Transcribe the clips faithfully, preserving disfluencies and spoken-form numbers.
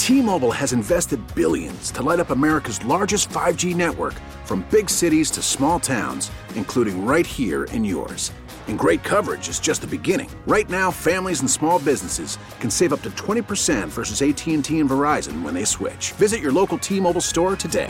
T-Mobile has invested billions to light up America's largest five G network, from big cities to small towns, including right here in yours. And great coverage is just the beginning. Right now, families and small businesses can save up to twenty percent versus A T and T and Verizon when they switch. Visit your local T-Mobile store today.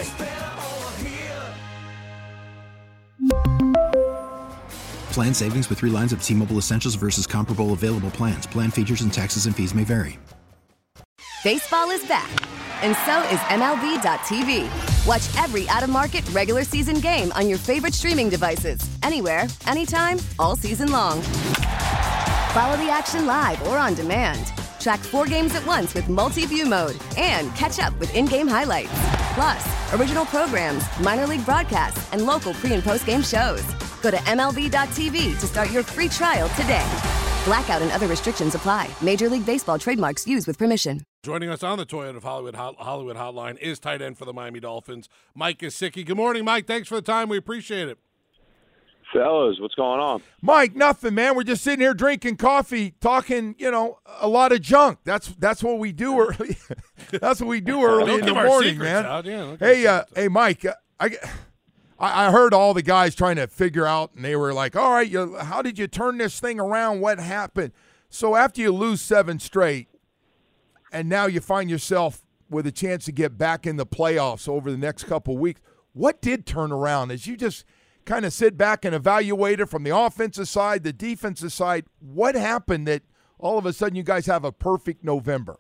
Plan savings with three lines of T-Mobile Essentials versus comparable available plans. Plan features and taxes and fees may vary. Baseball is back, and so is M L B dot T V. Watch every out-of-market regular season game on your favorite streaming devices, anywhere, anytime, all season long. Follow the action live or on demand. Track four games at once with multi-view mode and catch up with in-game highlights. Plus, original programs, minor league broadcasts, and local pre- and post-game shows. Go to M L B dot T V to start your free trial today. Blackout and other restrictions apply. Major League Baseball trademarks used with permission. Joining us on the Toyota of Hollywood Hollywood Hotline is tight end for the Miami Dolphins, Mike Gesicki. Good morning, Mike. Thanks for the time. We appreciate it. Fellas, what's going on? Mike, nothing, man. We're just sitting here drinking coffee, talking, you know, a lot of junk. That's that's what we do early. That's what we do early in the morning, man. Yeah, hey, uh, hey, Mike. Uh, I. I heard all the guys trying to figure out, and they were like, all right, you, how did you turn this thing around? What happened? So after you lose seven straight, and now you find yourself with a chance to get back in the playoffs over the next couple of weeks, what did turn around? As you just kind of sit back and evaluate it from the offensive side, the defensive side, what happened that all of a sudden you guys have a perfect November?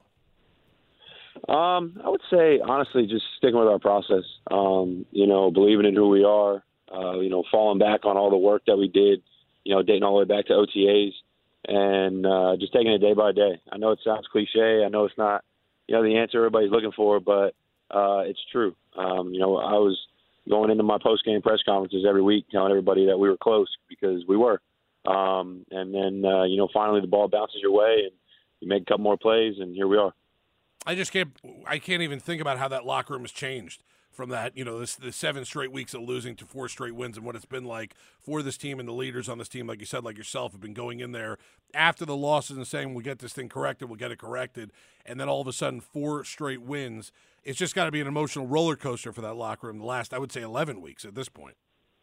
Um, I would say, honestly, just sticking with our process, um, you know, believing in who we are, uh, you know, falling back on all the work that we did, you know, dating all the way back to O T As, and uh, just taking it day by day. I know it sounds cliche. I know it's not, you know, the answer everybody's looking for, but uh, it's true. Um, you know, I was going into my post-game press conferences every week telling everybody that we were close, because we were. Um, and then, uh, you know, finally the ball bounces your way, and you make a couple more plays, and here we are. I just can't. I can't even think about how that locker room has changed from that. You know, this the seven straight weeks of losing to four straight wins, and what it's been like for this team and the leaders on this team, like you said, like yourself, have been going in there after the losses and saying, "We'll get this thing corrected. We'll get it corrected," and then all of a sudden, four straight wins. It's just got to be an emotional roller coaster for that locker room. The last, I would say, eleven weeks at this point.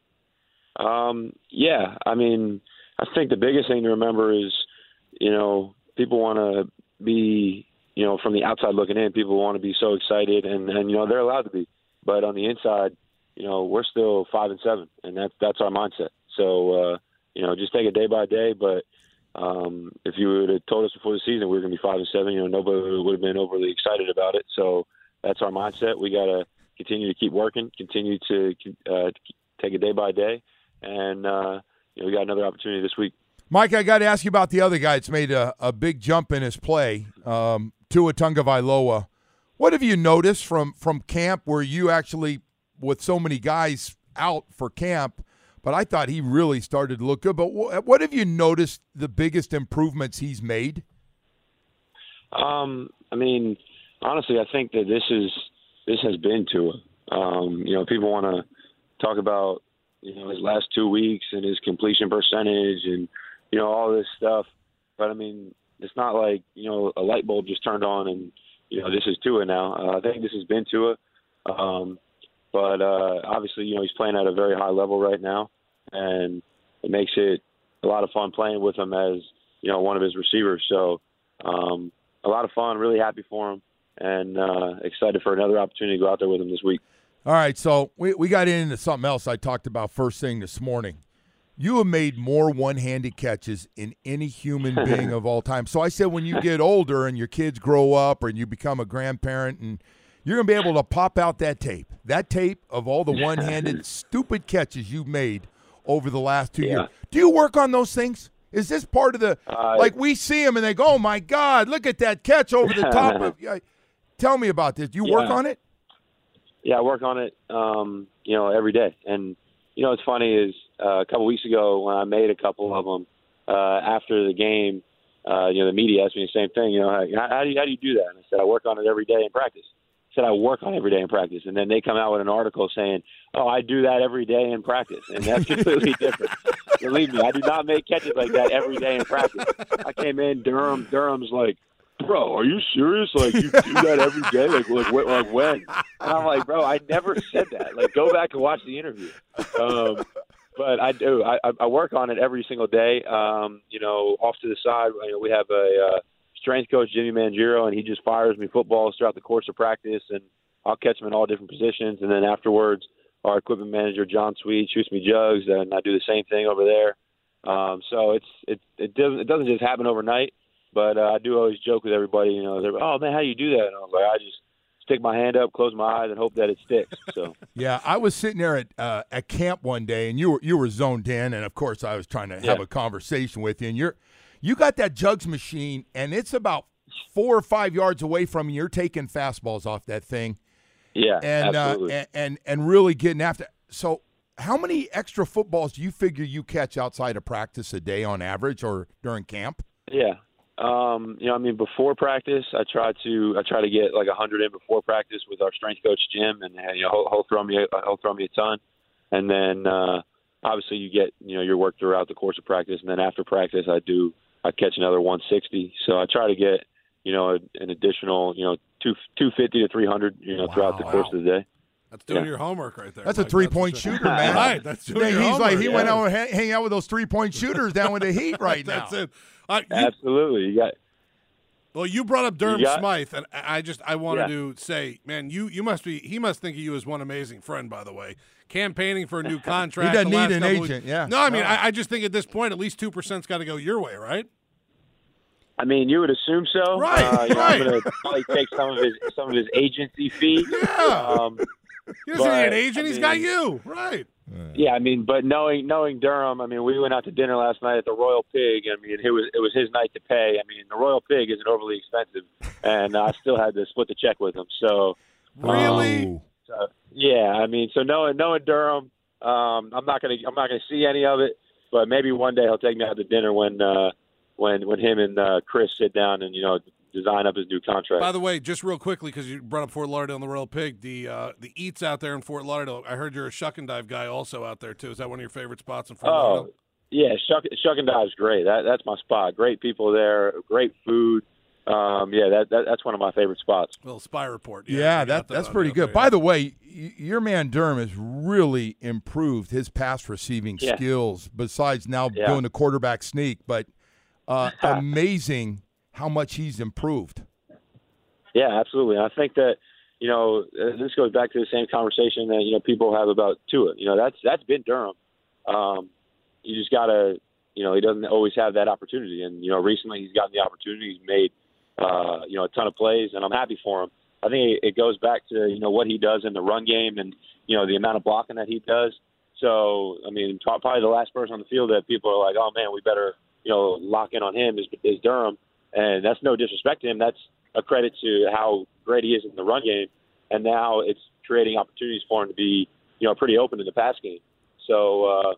Um. Yeah. I mean, I think the biggest thing to remember is, you know, people want to be. You know, from the outside looking in, people want to be so excited, and, and you know, they're allowed to be. But on the inside, you know, we're still five and seven, and that's that's our mindset. So, uh, you know, just take it day by day. But um, if you would have told us before the season we were going to be five and seven, you know, nobody would have been overly excited about it. So that's our mindset. We got to continue to keep working, continue to uh, take it day by day, and uh, you know, we got another opportunity this week. Mike, I got to ask you about the other guy that's made a, a big jump in his play, um, Tua Tagovailoa. What have you noticed from, from camp where you actually, with so many guys out for camp, but I thought he really started to look good. But wh- what have you noticed the biggest improvements he's made? Um, I mean, honestly, I think that this is this has been Tua. Um, you know, people want to talk about, you know, his last two weeks and his completion percentage and, you know, all this stuff. But, I mean, it's not like, you know, a light bulb just turned on and, you know, this is Tua now. Uh, I think this has been Tua. Um, but, uh, obviously, you know, he's playing at a very high level right now. And it makes it a lot of fun playing with him as, you know, one of his receivers. So um, a lot of fun, really happy for him, and uh, excited for another opportunity to go out there with him this week. All right, so we, we got into something else I talked about first thing this morning. You have made more one-handed catches in any human being of all time. So I said when you get older and your kids grow up or you become a grandparent, and you're going to be able to pop out that tape, that tape of all the one-handed stupid catches you've made over the last two yeah. years. Do you work on those things? Is this part of the uh, – like we see them and they go, oh, my God, look at that catch over the top of – tell me about this. Do you yeah. work on it? Yeah, I work on it, um, you know, every day. And, you know, what's funny is uh, a couple weeks ago when I made a couple of them, uh, after the game, uh, you know, the media asked me the same thing, you know, how, how, do you, how do you do that? And I said, I work on it every day in practice. I said, I work on it every day in practice. And then they come out with an article saying, oh, I do that every day in practice. And that's completely different. Believe me, I do not make catches like that every day in practice. I came in, Durham, Durham's like, bro, are you serious? Like, you do that every day? Like, like, wh- like when? And I'm like, bro, I never said that. Like, go back and watch the interview. Um, but I do. I, I work on it every single day. Um, you know, off to the side, you know, we have a uh, strength coach, Jimmy Mangiero, and he just fires me footballs throughout the course of practice, and I'll catch them in all different positions. And then afterwards, our equipment manager, John Sweet, shoots me jugs, and I do the same thing over there. Um, so it's it it doesn't it doesn't just happen overnight, but uh, I do always joke with everybody. You know, they're like, oh man, how do you do that? And I was like, I just stick my hand up, close my eyes, and hope that it sticks. So yeah, I was sitting there at uh, at camp one day, and you were you were zoned in, and of course I was trying to have yeah. a conversation with you, and you're you got that jugs machine, and it's about four or five yards away from you. You're taking fastballs off that thing. Yeah, and, absolutely. Uh, and and and really getting after. So, how many extra footballs do you figure you catch outside of practice a day on average, or during camp? Yeah, um, you know, I mean, before practice, I try to I try to get like a hundred in before practice with our strength coach Jim, and you know, he'll, he'll throw me he'll throw me a ton, and then uh, obviously you get you know your work throughout the course of practice, and then after practice, I do I catch another one sixty. So I try to get you know an additional you know two two fifty to three hundred you know Wow, throughout the course wow. of the day. That's doing Yeah. your homework right there. That's Mike. a three-point That's shooter, man. Right, that's doing Yeah, your he's homework. like he went yeah. out hang, hang out with those three-point shooters down with the Heat right now. That's it. Uh, you, Absolutely, you got well, you brought up Durham You got- Smythe, and I I just I wanted Yeah. to say, man, you you must be he must think of you as one amazing friend. By the way, campaigning for a new contract. He doesn't the need last an couple agent, weeks. yeah. No, I mean No. I, I just think at this point, at least two percent's got to go your way, right? I mean, you would assume so. Right, Uh, you know, right. I'm going to probably take some of his some of his agency fee. Yeah. Um, He doesn't need But, an agent. I He's got mean- you, right? yeah, I mean, but knowing knowing Durham, I mean, we went out to dinner last night at the Royal Pig. I mean, it was it was his night to pay. I mean, the Royal Pig isn't overly expensive, and I still had to split the check with him. So, Really? Oh. so yeah, I mean, so knowing knowing Durham, um, I'm not gonna I'm not gonna see any of it, but maybe one day he'll take me out to dinner when uh, when when him and uh, Chris sit down and you know design up his new contract. By the way, just real quickly, because you brought up Fort Lauderdale and the Royal Pig, the uh, the eats out there in Fort Lauderdale. I heard you're a shuck and dive guy also out there too. Is that one of your favorite spots in Fort Oh, Lauderdale? yeah, Shuck, Shuck and Dive's great. That that's my spot. Great people there, great food. Um, yeah, that, that that's one of my favorite spots. Little spy report. Yeah, you that got that's on pretty out good. there, By yeah. the way, y- your man Durham has really improved his pass receiving Yeah. skills. Besides now Yeah. doing the quarterback sneak, but uh, amazing how much he's improved. Yeah, absolutely. And I think that you know uh, this goes back to the same conversation that you know people have about Tua. You know, that's that's been Durham. Um, you just gotta, you know, he doesn't always have that opportunity, and you know, recently he's gotten the opportunity. He's made uh, you know a ton of plays, and I'm happy for him. I think it, it goes back to you know what he does in the run game, and you know the amount of blocking that he does. So, I mean, probably the last person on the field that people are like, oh man, we better you know lock in on him is, is Durham, and that's no disrespect to him. That's a credit to how great he is in the run game, and now it's creating opportunities for him to be, you know, pretty open in the pass game. So uh,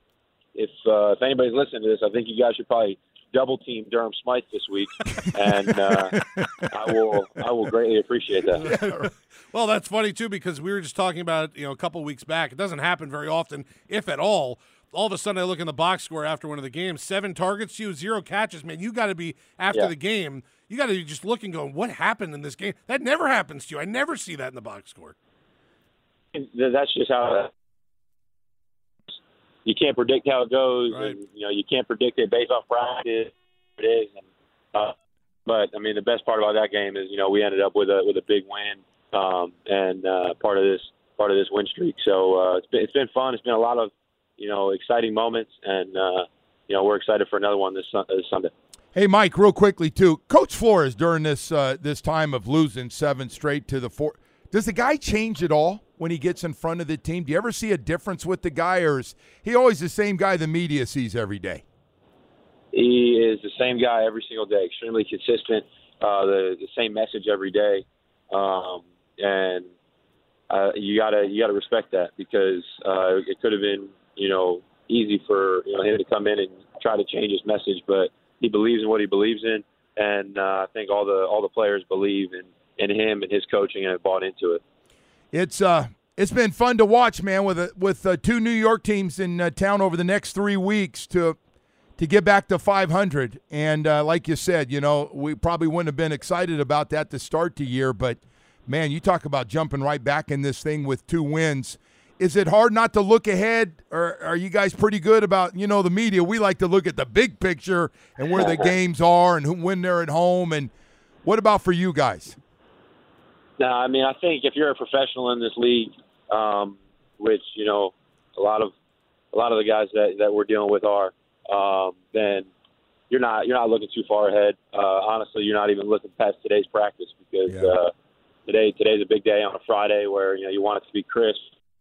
if uh, if anybody's listening to this, I think you guys should probably double team Durham Smythe this week, and uh, I will I will greatly appreciate that. Well, that's funny too because we were just talking about you know a couple weeks back. It doesn't happen very often, if at all. All of a sudden, I look in the box score after one of the games. Seven targets to you, zero catches. Man, you got to be after Yeah. the game. You got to be just looking, going, "What happened in this game?" That never happens to you. I never see that in the box score. And that's just how you can't predict how it goes, Right. and you know you can't predict it based off practice. It is, and, uh, but I mean the best part about that game is you know we ended up with a with a big win, um, and uh, part of this part of this win streak. So uh, it's been it's been fun. It's been a lot of you know exciting moments, and uh, you know we're excited for another one this, Sun- this Sunday. Hey, Mike, real quickly too. Coach Flores during this uh, this time of losing seven straight to the four. Does the guy change at all when he gets in front of the team? Do you ever see a difference with the guy, or is he always the same guy the media sees every day? He is the same guy every single day, extremely consistent, uh, the the same message every day, um, and uh, you gotta you gotta respect that because uh, it could have been you know easy for you know him to come in and try to change his message, but he believes in what he believes in, and uh, I think all the all the players believe in, in him and his coaching and have bought into it. It's uh, it's been fun to watch, man. With uh, with uh, two New York teams in uh, town over the next three weeks to to get back to five hundred. And uh, like you said, you know, we probably wouldn't have been excited about that to start the year. But, man, you talk about jumping right back in this thing with two wins. Is it hard not to look ahead, or are you guys pretty good about, you know, the media? We like to look at the big picture and where the games are and who, when they're at home. And what about for you guys? No, I mean, I think if you're a professional in this league, um, which, you know, a lot of a lot of the guys that, that we're dealing with are, um, then you're not you're not looking too far ahead. Uh, honestly, you're not even looking past today's practice because Yeah. uh, today today's a big day on a Friday where, you know, you want it to be crisp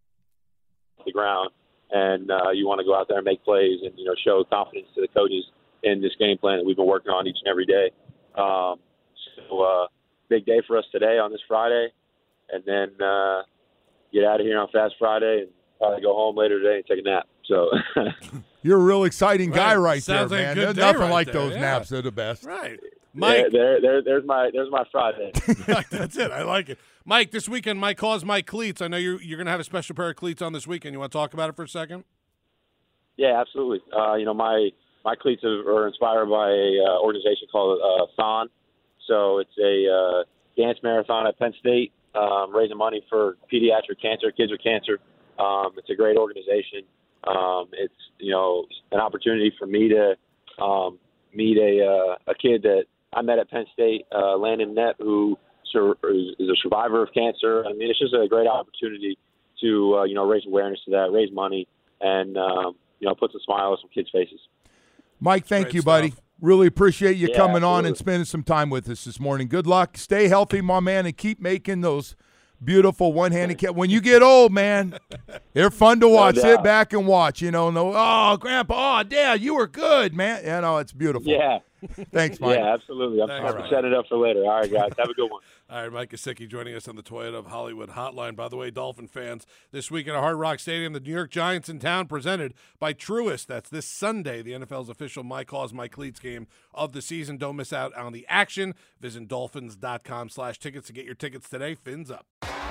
the ground, and uh, you want to go out there and make plays and, you know, show confidence to the coaches in this game plan that we've been working on each and every day. Um, so, uh, big day for us today on this Friday, and then uh, get out of here on Fast Friday and probably go home later today and take a nap. So You're a real exciting guy Right. right Sounds there, like a man. good There's day nothing right like there, those yeah. naps. They're the best. Right. yeah, Mike, there, there, there's my there's my Friday. that's it. I like it. Mike, this weekend, Mike calls Mike Cleats. I know you're, you're going to have a special pair of cleats on this weekend. You want to talk about it for a second? Yeah, absolutely. Uh, you know, my my cleats are, are inspired by a uh, organization called uh, Thon. So it's a uh, dance marathon at Penn State, um, raising money for pediatric cancer, kids with cancer. Um, it's a great organization. Um, it's, you know, an opportunity for me to um, meet a uh, a kid that I met at Penn State, uh, Landon Knepp, who sur- is, is a survivor of cancer. I mean, it's just a great opportunity to, uh, you know, raise awareness to that, raise money, and, um, you know, put a smile on some kids' faces. Mike, thank Great you, buddy. stuff. Really appreciate you Yeah, coming on and absolutely. spending some time with us this morning. Good luck. Stay healthy, my man, and keep making those beautiful one-handed catch. When you get old, man, they're fun to watch. Sit doubt. back and watch. You know, no, oh, Grandpa, oh, Dad, you were good, man. You know, it's beautiful. Yeah. Thanks, Mike. Yeah, absolutely. I'm, Thanks, I'm Mike. setting it up for later. All right, guys. Have a good one. All right, Mike Gesicki joining us on the Toyota of Hollywood hotline. By the way, Dolphin fans, this week at Hard Rock Stadium, the New York Giants in town, presented by Truist. That's this Sunday, the N F L's official My Cause, My Cleats game of the season. Don't miss out on the action. Visit dolphins.com slash tickets to get your tickets today. Fins up.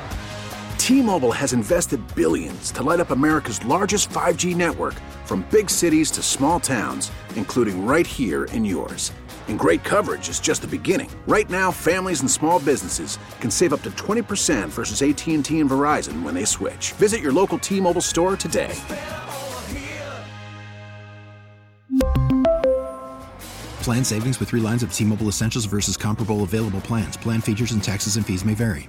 T-Mobile has invested billions to light up America's largest five G network, from big cities to small towns, including right here in yours. And great coverage is just the beginning. Right now, families and small businesses can save up to twenty percent versus A T and T and Verizon when they switch. Visit your local T-Mobile store today. Plan savings with three lines of T-Mobile Essentials versus comparable available plans. Plan features and taxes and fees may vary.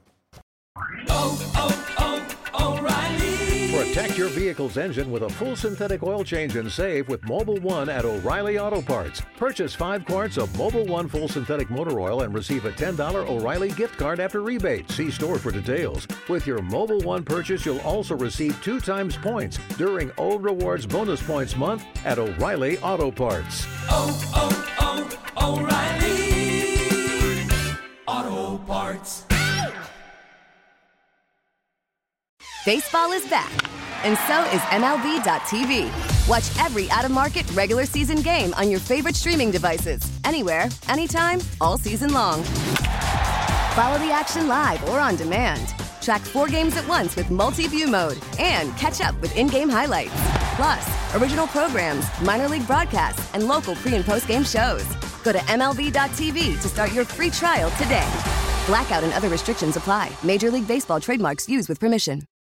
Protect your vehicle's engine with a full synthetic oil change and save with Mobile One at O'Reilly Auto Parts. Purchase five quarts of Mobile One full synthetic motor oil and receive a ten dollars O'Reilly gift card after rebate. See store for details. With your Mobile One purchase, you'll also receive two times points during O Rewards Bonus Points Month at O'Reilly Auto Parts. Oh, oh, oh, O'Reilly Auto Parts. Baseball is back, and so is M L B dot T V. Watch every out-of-market regular season game on your favorite streaming devices, anywhere, anytime, all season long. Follow the action live or on demand. Track four games at once with multi-view mode and catch up with in-game highlights. Plus, original programs, minor league broadcasts, and local pre- and post-game shows. Go to M L B dot T V to start your free trial today. Blackout and other restrictions apply. Major League Baseball trademarks used with permission.